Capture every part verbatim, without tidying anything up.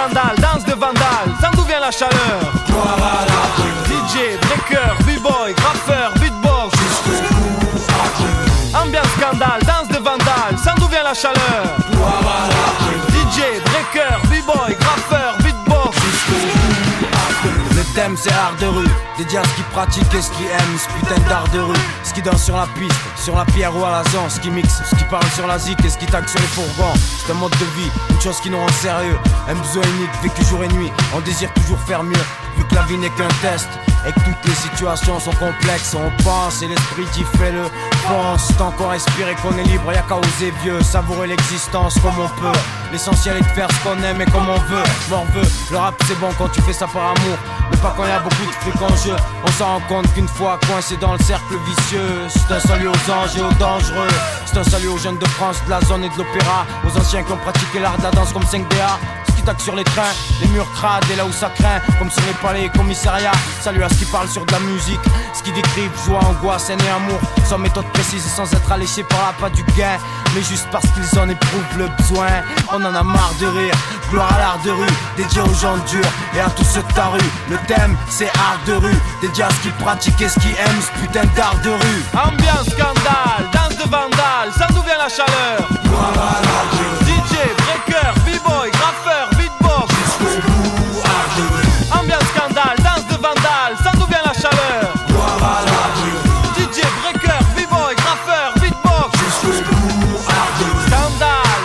scandale, danse de vandale, sans d'où vient la chaleur. D J, breaker, b-boy, graffeur, beatbox. Ambiance scandale, danse de vandale, sans d'où vient la chaleur. D J, breaker, b-boy, graffeur, beatbox. Le thème c'est art de rue, dédié à ce qui pratique et ce qui aime ce putain d'art de rue. Ce qui danse sur la piste, sur la pierre ou à la zone, ce qui mixe, ce qui parle sur la zik et ce qui taxe sur les fourgons. C'est un mode de vie, une chose qui nous rend sérieux. Un besoin unique, vécu jour et nuit, on désire toujours faire mieux. Vu que la vie n'est qu'un test et que toutes les situations sont complexes, on pense et l'esprit qui fait le pense. Tant qu'on respire et qu'on est libre, y'a qu'à oser vieux, savourer l'existence comme on peut. L'essentiel est de faire ce qu'on aime et comme on veut. Morveux, le rap c'est bon quand tu fais ça par amour, mais pas quand y'a beaucoup de fric en jeu. On s'en rend compte qu'une fois coincé dans le cercle vicieux. C'est un salut aux anges et aux dangereux. C'est un salut aux jeunes de France, de la zone et de l'opéra. Aux anciens qui ont pratiqué l'art de la danse comme cinq D A. Sur les trains, les murs crades et là où ça craint, comme sur les palais et commissariats. Salut à ce qui parle sur de la musique, ce qui décrivent joie, angoisse, haine et amour, sans méthode précise et sans être alléché par la pas du gain, mais juste parce qu'ils en éprouvent le besoin. On en a marre de rire, gloire à l'art de rue, dédié aux gens durs et à tous ceux de ta rue. Le thème c'est art de rue, dédié à ce qui pratique et ce qui aime ce putain d'art de rue. Ambiance scandale, danse de vandale, sans d'où vient la chaleur. Gloire à l'art de rue. D J, breaker, b-boy, graffeur, beatbox. Ambiance scandale, danse de vandale, sans d'où vient la chaleur. D J, breaker, b-boy, graffeur, beatbox. Scandale,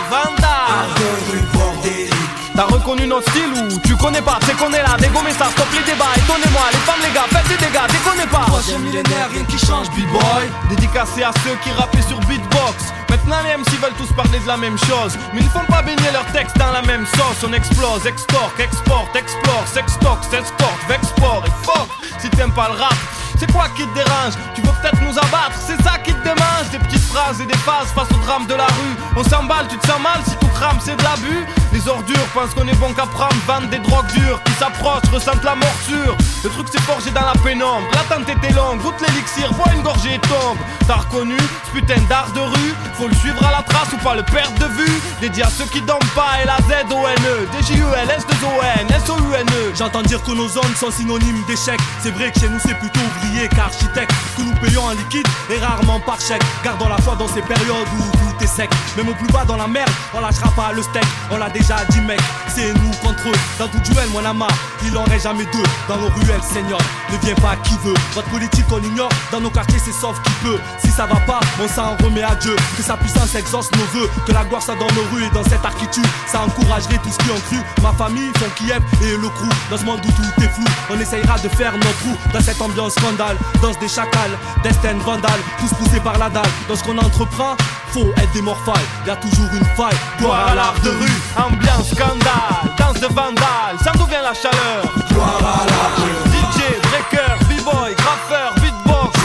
vandale. T'as reconnu notre style ou tu connais pas? C'est qu'on est là, dégommez ça, stop les débats. Étonnez-moi, les femmes, les gars, faites des dégâts, déconnez pas. Troisième millénaire, rien qui change, b-boy. Dédicacé à ceux qui rappaient sur beatbox. Maintenant les M C veulent tous parler de la même chose, mais ils ne font pas baigner leurs textes dans la même sauce. On explose, extorque, exporte, explore, sextox, s'escorte, vexport et fuck. Si t'aimes pas le rap, c'est quoi qui te dérange? Tu veux peut-être nous abattre, c'est ça qui te démange? Des petites phrases et des phases face au drame de la rue. On s'emballe, tu te sens mal si tout crame, c'est de l'abus. Les ordures pensent qu'on est bon qu'à prendre, vendent des drogues dures. Qui s'approchent, ressentent la morsure. Le truc s'est forgé dans la pénombre, l'attente était longue. Goûte l'élixir, bois une gorgée et tombe. T'as reconnu ce putain d'art de rue? Faut le suivre à la trace ou pas le perdre de vue. Dédié à ceux qui dorment pas, L A Z O N E D J U L S deux O N S O U N E. J'entends dire que nos zones sont synonymes d'échec. C'est vrai que chez nous c'est plutôt ouvrier qu'architecte, que nous payons en liquide et rarement par chèque. Gardons la foi dans ces périodes où tout est sec. Même au plus bas dans la merde, on lâchera pas le steak. On l'a déjà dit mec, c'est nous contre eux. Dans tout duel, moi la marre, il en reste jamais deux. Dans nos ruelles, seigneur, ne vient pas qui veut. Votre politique on ignore, dans nos quartiers c'est sauf qui peut. Si ça va pas, on s'en remet à Dieu. Que sa puissance exauce nos vœux, que la gloire soit dans nos rues et dans cette architecture. Ça encouragerait tout ce qui ont cru. Ma famille, font Kiev et le crew. Dans ce monde où tout est flou, on essayera de faire notre trou. Dans cette ambiance scandale, danse des chacals, destin vandale, tous poussés par la dalle. Dans ce qu'on entreprend, faut être des morphales. Y'a toujours une faille, gloire à l'art de rue. Ambiance scandale, danse de vandale, sans d'où vient la chaleur. Gloire à l'art de rue. D J, breaker, b-boy, graffeur, beatbox.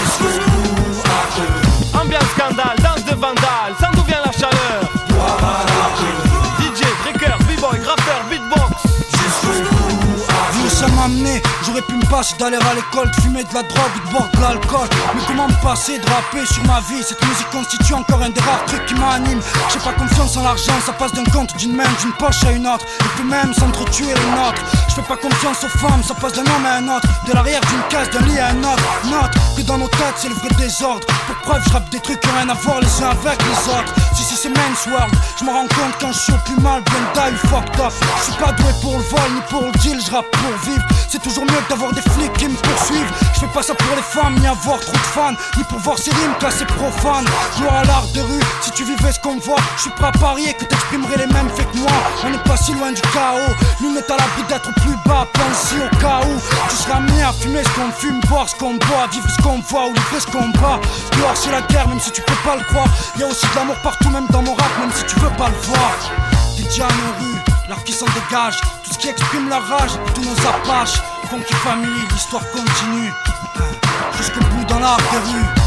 Ambiance scandale, danse de vandale, sans d'où vient la chaleur. Gloire à l'art de rue. D J, breaker, b-boy, graffeur, beatbox. Vu ça m'a amené, j'aurais pu me passer d'aller à l'école, de fumer de la drogue ou de boire de l'alcool. Mais comment me passer de rapper sur ma vie? Cette musique constitue encore un des rares trucs qui m'anime. J'ai pas confiance en l'argent, ça passe d'un compte, d'une main, d'une poche à une autre. Et puis même s'entretuer les nôtres. Je fais pas confiance aux femmes, ça passe d'un homme à un autre. De l'arrière d'une case, d'un lit à un autre. Note que dans nos têtes c'est le vrai désordre. Pour preuve je rappe des trucs qui ont rien à voir les uns avec les autres. Si si c'est men's world, je me rends compte quand je suis au plus mal, bien die, fucked up. Je suis pas doué pour le vol ni pour le deal, je rappe pour vivre. C'est toujours mieux que d'avoir des flics qui me poursuivent. Je fais pas ça pour les femmes, ni avoir trop de fans, ni pour voir ces rimes classées profanes. Gloire à l'art de rue, si tu vivais ce qu'on voit, je suis prêt à parier que t'exprimerais les mêmes faits que moi. On n'est pas si loin du chaos, nous n'est à l'abri d'être plus bas. Pense au cas où tu seras amené à fumer ce qu'on fume, boire ce qu'on boit, vivre ce qu'on voit ou livrer ce qu'on bat. Gloire c'est la guerre, même si tu peux pas le croire. Y'a aussi de l'amour partout, même dans mon rap, même si tu veux pas le voir. Dédié à nos rues, l'art qui s'en dégage, tout ce qui exprime la rage, tous nos apaches. Funky Family, l'histoire continue jusqu'au bout dans l'art des rues.